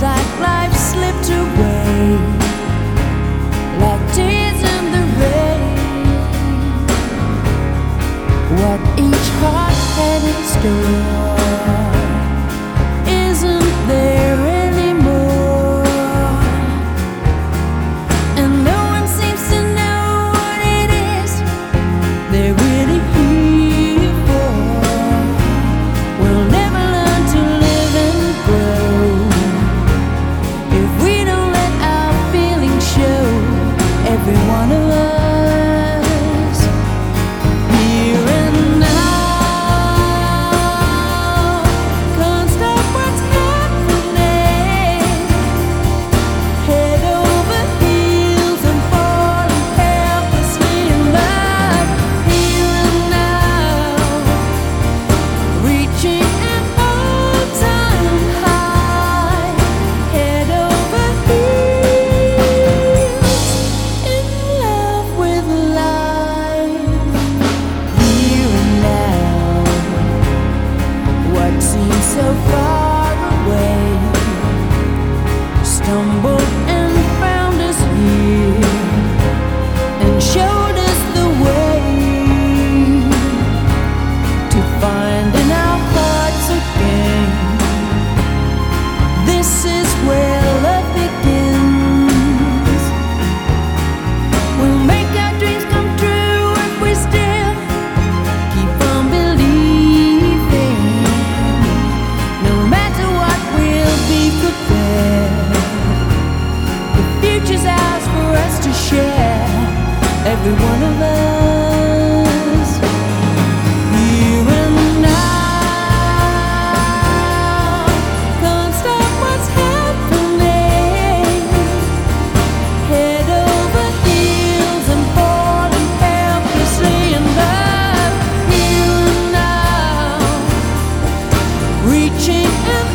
like life slipped away, like tears in the rain. What each heart had in store isn't there anymore, and no one seems to know what it is they're really here for. We'll never learn to live and grow if we don't let our feelings show. Every one of us, here and now, can't stop what's happening. Head over heels and falling helplessly in love. Here and now, reaching an all-time high. Head over heels in love with life. Here and now, what seems so far away stumbled and found us here and showed us the way to find in our hearts again. This is where love begins. We'll make our dreams come true if we still keep on believing. No matter what, we'll be prepared. The future's ours for us to share. Every one of us, here and now, can't stop what's happening. Head over heels and falling helplessly in love. Here and now, reaching and